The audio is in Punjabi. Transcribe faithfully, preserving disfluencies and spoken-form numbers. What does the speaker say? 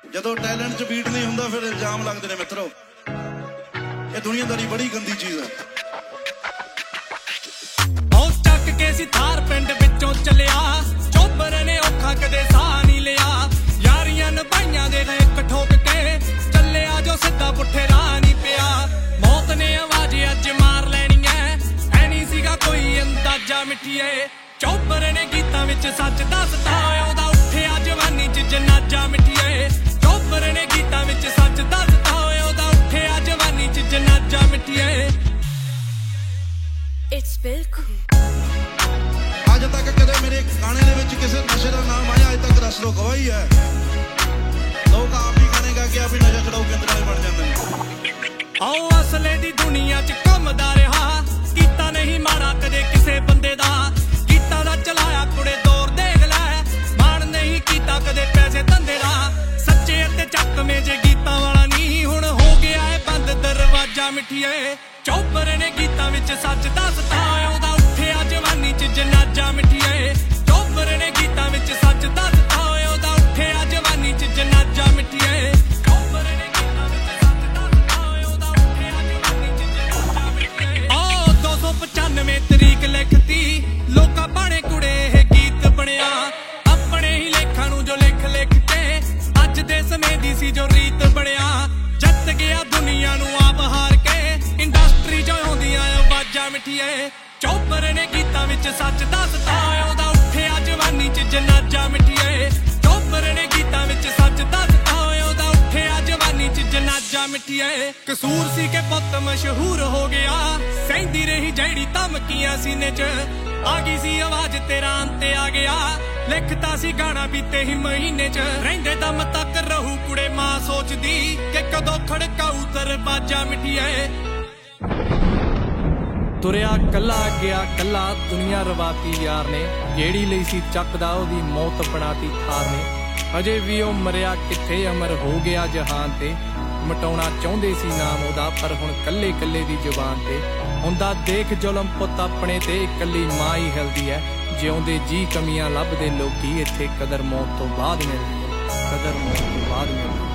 ਜਦੋਂ ਟੈਲੈਂਟ 'ਚ ਬੀਟ ਨਹੀਂ ਹੁੰਦਾ ਫਿਰ ਇਲਜ਼ਾਮ ਲੱਗਦੇ ਨੇ ਮਿੱਤਰੋ। ਇਹ ਦੁਨੀਆਦਾਰੀ ਬੜੀ ਗੰਦੀ ਚੀਜ਼ ਹੈ। ਉਹ ਚੱਕ ਕੇ ਸੀ ਥਾਰ ਪਿੰਡ ਵਿੱਚੋਂ ਚੱਲਿਆ, ਚੋਬਰ ਨੇ ਔਖਾ ਕਦੇ ਸਾਹ ਨਹੀਂ ਲਿਆ। ਯਾਰੀਆਂ ਨਿਭਾਈਆਂ ਦੇ ਇੱਕ ਠੋਕ ਕੇ ਚੱਲਿਆ ਜੋ ਸਿੱਧਾ ਪੁੱਠੇ ਰਾਹ ਨਹੀਂ ਪਿਆ। ਮੌਤ ਨੇ ਆਵਾਜ਼ ਅੱਜ ਮਾਰ ਲੈਣੀ ਐ, ਐ ਨਹੀਂ ਸੀਗਾ ਕੋਈ ਅੰਦਾਜ਼ਾ ਮਿੱਠੀਏ। ਚੋਬਰ ਨੇ ਗੀਤਾਂ ਵਿੱਚ ਸੱਚ ਦੱਸਦਾ, ਉਹਦਾ ਉੱਠਿਆ ਜਵਾਨੀ 'ਚ ਜਨਾਜ਼ਾ ਮਿੱਠੀਏ। ਚੋਬਰ ਨੇ ਗੀਤਾਂ ਵਿੱਚ ਸੱਚ ਦੱਸਦਾ, ਉਹਦਾ ਉੱਠਿਆ ਜਵਾਨੀ 'ਚ ਜਨਾਜ਼ਾ ਮਿੱਠੀਏ। It's ਬਿਲਕੁਲ ਅੱਜ ਤੱਕ ਕਦੇ ਮੇਰੇ ਗਾਣੇ ਦੇ ਵਿੱਚ ਕਿਸੇ ਨਸ਼ੇ ਦਾ ਨਾਮ ਆਇਆ? ਅੱਜ ਤੱਕ ਰਸਲੋ ਗਵਾਹੀ ਹੈ। ਲੋਕ ਆਪ ਹੀ ਗਾਣੇ ਗਾ ਕੇ ਆਪ ਹੀ ਨਸ਼ਾ ਛਡਾਊ ਕੇਂਦਰ ਵਾਲੇ ਬਣ ਜਾਂਦੇ ਨੇ। ਆਓ ਅਸਲੇ ਦੀ ਦੁਨੀਆ 'ਚ ਘੁੰਮਦਾ ਰਿਹਾ, ਕੀਤਾ ਨਹੀਂ ਮਾੜਾ ਕਦੇ ਕਿਸੇ ਬੰਦੇ ਦਾ। ਗੀਤਾਂ ਦਾ ਚਲਾਇਆ ਕੁੜੇ ਦੌਰ ਦੇਖ ਲੈ, ਮਾਣ ਨਹੀਂ ਕੀਤਾ ਕਦੇ ਪੈਸੇ ਧੰਦੇ ਦਾ। ਸੱਚੇ ਅਤੇ ਚੱਕਵੇਂ ਜੇ ਗੀਤਾਂ ਵਾਲਾ ਨਹੀਂ, ਹੁਣ ਹੋ ਗਿਆ ਏ ਬੰਦ ਦਰਵਾਜ਼ਾ ਮਿੱਠੀਏ। ਚੋਬਰ ਨੇ ਗੀਤਾਂ ਵਿੱਚ ਸੱਚ ਦੱਸਦਾ, ਉਹਦਾ ਉੱਠਿਆ ਜਵਾਨੀ 'ਚ ਜਨਾਜ਼ਾ ਮਿੱਠੀਏ। ਚੋਬਰ ਨੇ ਗੀਤਾਂ ਵਿੱਚ ਸੱਚ ਦੱਸਦਾ, ਉਹਦਾ ਉੱਠਿਆ ਜਵਾਨੀ 'ਚ ਜਨਾਜ਼ਾ ਮਿੱਠੀਏ। ਚੋਬਰ ਨੇ ਗੀਤਾਂ ਵਿੱਚ ਸੱਚ ਦੱਸਦਾ, ਉਹਦਾ ਉੱਠਿਆ ਜਵਾਨੀ 'ਚ ਜਨਾਜ਼ਾ ਮਿੱਠੀਏ। ਓ ਦੋ ਸੌ ਪਚਾਨਵੇਂ ਤਰੀਕ ਲਿਖਤੀ, ਲੋਕਾਂ ਬਾਣੇ ਕੁੜੇ ਇਹ ਗੀਤ ਬਣਿਆ। ਆਪਣੇ ਹੀ ਲੇਖਾਂ ਨੂੰ ਜੋ ਲਿਖ ਲਿਖ ਕੇ ਅੱਜ ਦੇ ਸਮੇਂ ਦੀ ਸੀ ਜੋ ਰੀਤ ਬਣਿਆ। ਜਿੱਤ ਗਿਆ ਦੁਨੀਆ ਨੂੰ ਆਪ ਹਾਰ ਕੇ, ਇੰਡਸਟਰੀ 'ਚ ਆਉਂਦੀਆਂ ਆਵਾਜ਼ਾਂ ਮਿੱਠੀਏ। ਚੋਬਰ ਨੇ ਗੀਤਾਂ ਵਿੱਚ ਸੱਚ ਦੱਸਦਾ, ਉਹਦਾ ਉੱਠਿਆ ਜਵਾਨੀ 'ਚ ਜਨਾਜ਼ਾ ਮਿੱਠੀਏ। ਚੋਬਰ ਨੇ ਗੀਤਾਂ ਵਿੱਚ ਸੱਚ ਦੱਸਦਾ, ਉਹਦਾ ਉੱਠਿਆ ਜਵਾਨੀ 'ਚ ਜਨਾਜ਼ਾ ਮਿੱਠੀਏ। ਕਸੂਰ ਸੀ ਕਿ ਪੁੱਤ ਮਸ਼ਹੂਰ ਹੋ ਗਿਆ, ਸਹਿੰਦੀ ਰਹੀ ਜਿਹੜੀ ਧਮਕੀਆਂ ਸੀਨੇ 'ਚ। ਆ ਗਈ ਸੀ ਆਵਾਜ਼ ਤੇਰਾ ਅੰਤ ਆ ਗਿਆ, ਲਿਖਤਾ ਸੀ ਗਾਣਾ ਬੀਤੇ ਹੀ ਮਹੀਨੇ 'ਚ। ਰਹਿੰਦੇ ਦਮ ਤੱਕ ਰਹੂ ਕੁੜੇ ਮਾਂ ਸੋਚਦੀ, ਕਿ ਕਦੋਂ ਖੜਕਾਊ ਦਰਵਾਜ਼ਾ ਮਿੱਠੀਏ। ਤੁਰਿਆ ਕੱਲਾ ਗਿਆ ਕੱਲਾ ਦੁਨੀਆ ਰਵਾਤੀ ਯਾਰ ਨੇ, ਜਿਹੜੀ ਲਈ ਸੀ ਚੱਕਦਾ ਉਹਦੀ ਮੌਤ ਬਣਾਤੀ ਥਾਰ ਨੇ। ਅਜੇ ਵੀ ਉਹ ਮਰਿਆ ਕਿੱਥੇ, ਅਮਰ ਹੋ ਗਿਆ ਜਹਾਨ ਤੇ। ਮਟਾਉਣਾ ਚਾਹੁੰਦੇ ਸੀ ਨਾਮ ਉਹਦਾ, ਪਰ ਹੁਣ ਕੱਲੇ ਕੱਲੇ ਦੀ ਜ਼ੁਬਾਨ ਤੇ। ਹੁੰਦਾ ਦੇਖ ਜ਼ੁਲਮ ਪੁੱਤ ਆਪਣੇ ਤੇ, ਇਕੱਲੀ ਮਾਂ ਹੀ ਹਿਲਦੀ ਐ। ਜਿਉਂਦੇ ਜੀ ਕਮੀਆਂ ਲੱਭਦੇ ਲੋਕੀ, ਇੱਥੇ ਕਦਰ ਮੌਤ ਤੋਂ ਬਾਅਦ ਮਿਲਦੀ ਐ, ਕਦਰ ਮੌਤ ਤੋਂ ਬਾਅਦ ਮਿਲਦੀ।